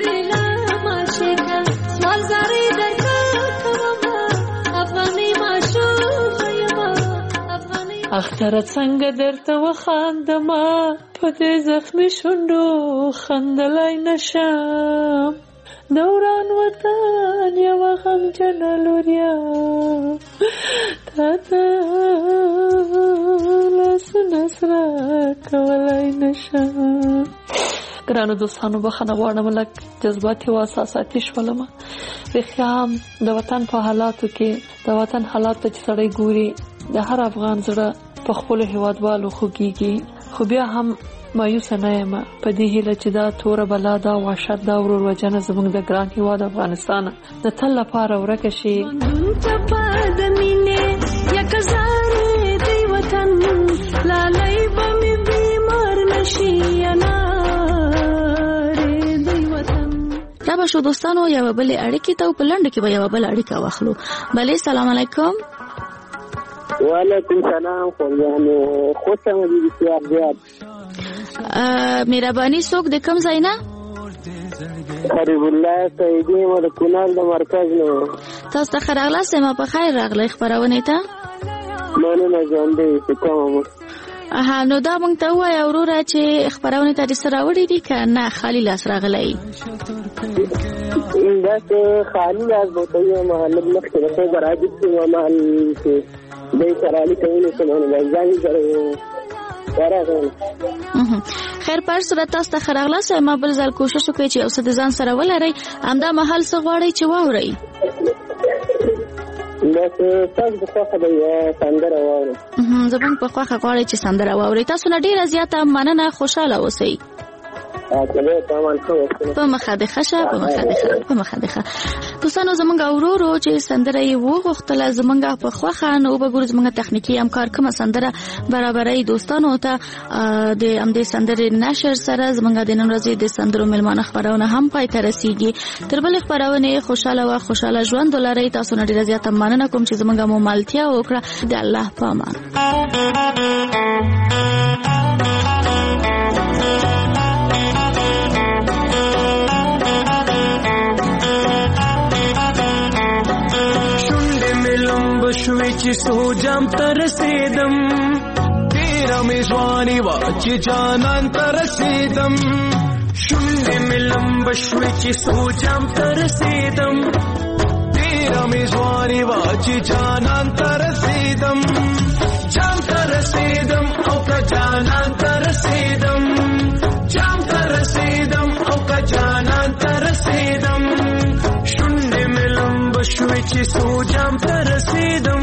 اختر څنګه درته وخاندمه په دې زخمي شونډو خندلای نشم، دوران وطن یو غمجن لوریا تاته لاسونه سره کولای نشم. ګرانو دوستانو بخښنه غواړم، لږ جذباتي او احساساتي شولم. رښتیا د وطن په حالاتو کې د وطن حالاتو چې سړی ګوري د هر افغان زړه په خپلو هیوادوالو خوږیږي، خو بیا هم مایوسه نه یم په دې هیله چې دا توره بلا، دا وحشت، دا ورور وژنه زموږ د ګران هیواد افغانستان د تل لپاره ورکه شي. دا به شو دوستانو یو بل اړیکې ته په لنډ کې به یو بل اړیکه واخلو. بله سلام علیکم. وعلیکم سلام. خوشم دي بسیار زیات. مهرباني څوک د کوم ځای نه؟ قریب الله سیدی مو د کونړ د مرکز نه. تاسو ته راغلاست، ما په خیر راغلی خبرونه ته. مننه ژوندۍ کوم. نو دا مونږ ته وایي وروره چې خبرونه ته سره راوړي دي که نه خالی لاس راغلی؟ داسې خالی لاس به ته یم، لږ مخکې د خوب راجب شوم، مهال چې دی سره اړیکه ونیسم نو ځان سره ورغلم. خیر په هر صورت تاسو ته ښه راغلاست. ما بل ځل کوشش وکړئ چې یو څه د ځان سره ولرئ، همدا مهال څه غواړئ چې واورئ؟ تاسو په خوښه د سندره واورئ. زموږ په خوښه غواړئ چې سندره واورئ. تاسو نه ډېره زیاته مننه، خوشحاله اوسئ. په مخادخه شه په مخادخه دوستانو زمونږ اورورو چې سندره یې وغوښتله زمونږ په خوښه نو به ګورو زمونږ تخنیکي همکار کومه سندره برابرۍ دوستانو ته د همدې سندرې نشر سره زمونږ د نن ورځې د سندرو مېلمانه خپرونه هم پای ته رسیږي. تر بلې خپرونې خوشاله ژوند ولرئ. تاسو نه ډېره زیاته مننه کوم چې زمونږ مو ملتیا وکړه. د الله په امان. شوی چې سوجام ترسیدم تیرا میزوانی وا چې جانان ترسیدم شونډې ملم بشوی چې سوجام ترسیدم تیرا میزوانی وا چې جانان ترسیدم جام ترسیدم او که جانان ترسیدم جام ترسیدم او که جانان ترسیدم شونډې ملم بشوی چې سوجام ترسیدم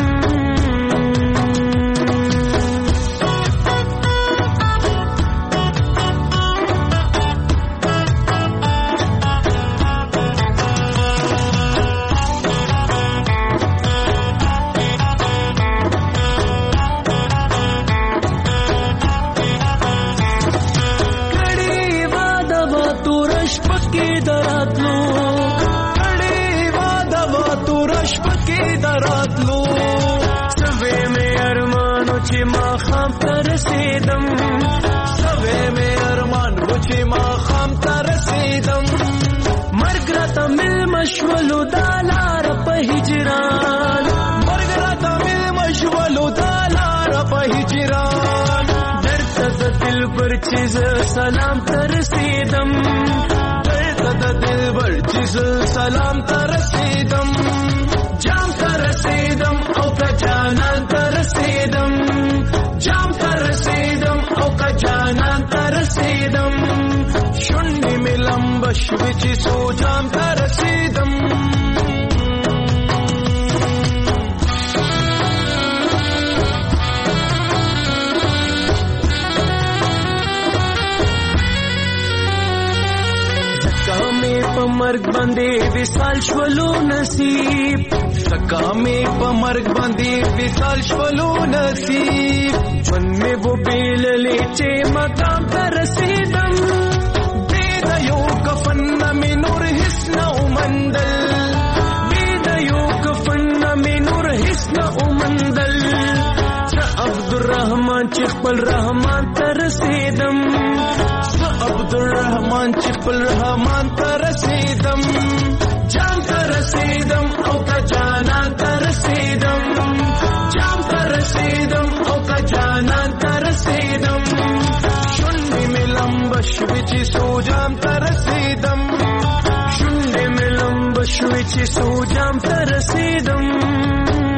ترسیدم سوے میں ارمان وچی ما خام ترسیدم مرگ راتا مل مشولو دالار پا ہجران مرگ راتا مل مشولو دالار پا ہجران درد دل پر چیز سلام ترسیدم درد دل پر چیز سلام ترسیدم جام ترسیدم او کا جانان ترسیدم جام ترسیدم او کا جانان ترسیدم شونډې مې لمبه شوې چې سو جام ترسیدم زکا مې په مرګ باندې وصال شولو نصیب زکا مې په مرګ باندې وصال شولو نصیب ژوند مې و بیللې چې مقام ته رسیدم بې د یو کفن نه مې نور هېڅ نه ومندل بې د یو کفن نه مې نور هېڅ نه ومندل زه عبدالرحمن چې خپل رحمان ته رسیدم زه عبدالرحمن چې خپل رحمان ته رسیدم جام ته رسیدم او که جانان ته رسیدم جام ته رسیدم او که جانان ته رسیدم شونډې مې لمبه شوې چې سو جام ته رسیدم شونډې مې لمبه شوې چې سو جام ته رسیدم